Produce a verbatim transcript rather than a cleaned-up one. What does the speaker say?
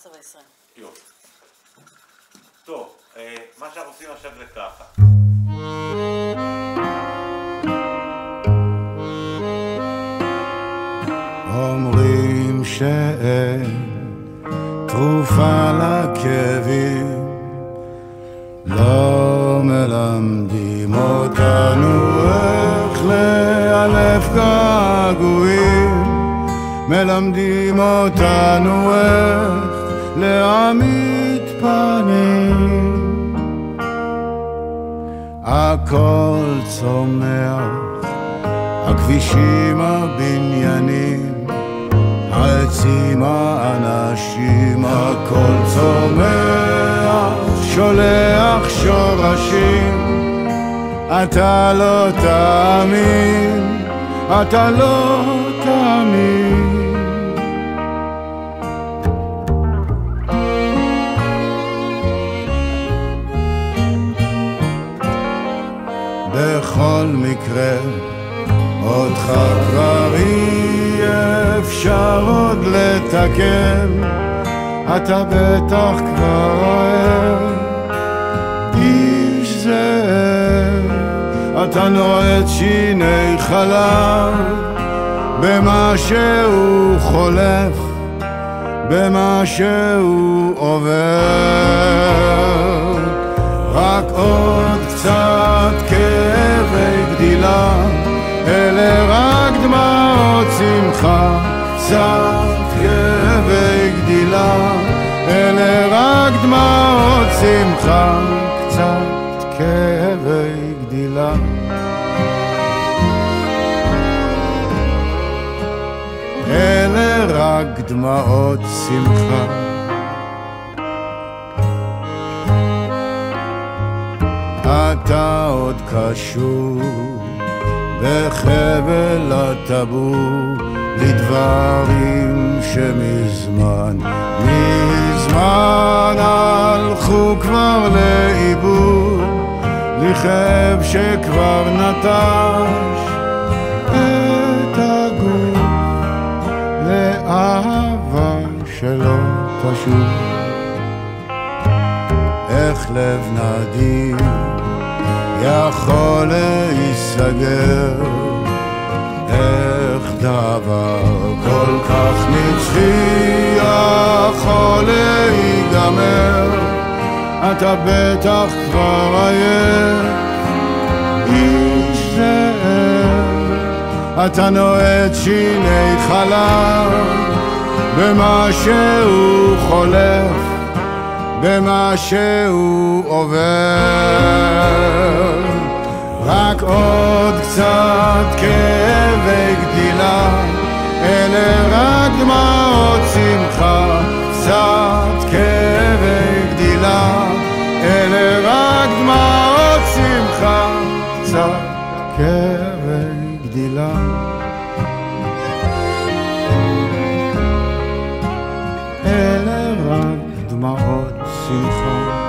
ועשרים. יופי. טוב, מה שאנחנו עושים עכשיו זה ככה. אומרים שאין תרופה לכאבים, לא מלמדים אותנו איך לאלף געגועים, מלמדים אותנו איך להעמיד פנים. הכל צומח, הכבישים, הבניינים, העצים, האנשים, הכל צומח, שולח שורשים. אתה לא תאמין, אתה לא תאמין. בכל מקרה אותך כבר אי אפשר עוד לתקן, אתה בטח כבר אוהב איש זאב. אתה נועץ שיני חלב במה שהוא חולף, במה שהוא עובר. רק עוד קצת כאבי גדילה, אלה רק דמעות שמחה. קצת כאבי גדילה, אלה רק דמעות שמחה. קצת כאבי גדילה. אלה רק דמעות שמחה. אתה עוד קשור בחבל הטבור לדברים שמזמן, מזמן הלכו כבר לאיבוד, לכאב שכבר נטש את הגוף, לאהבה שלא תשוב. איך לב נדיב יכול להיסגר, איך דבר כל כך נצחי יכול להיגמר. אתה בטח כבר עייף איש זאב, אתה נועץ שיני חלב במה שהוא חולף, במה שהוא עובר. רק עוד קצת כאבי גדילה, אלה רק דמעות שמחה. קצת כאבי גדילה, אלה רק דמעות שמחה. קצת כאבי גדילה, אלה רק דמעות שמחה.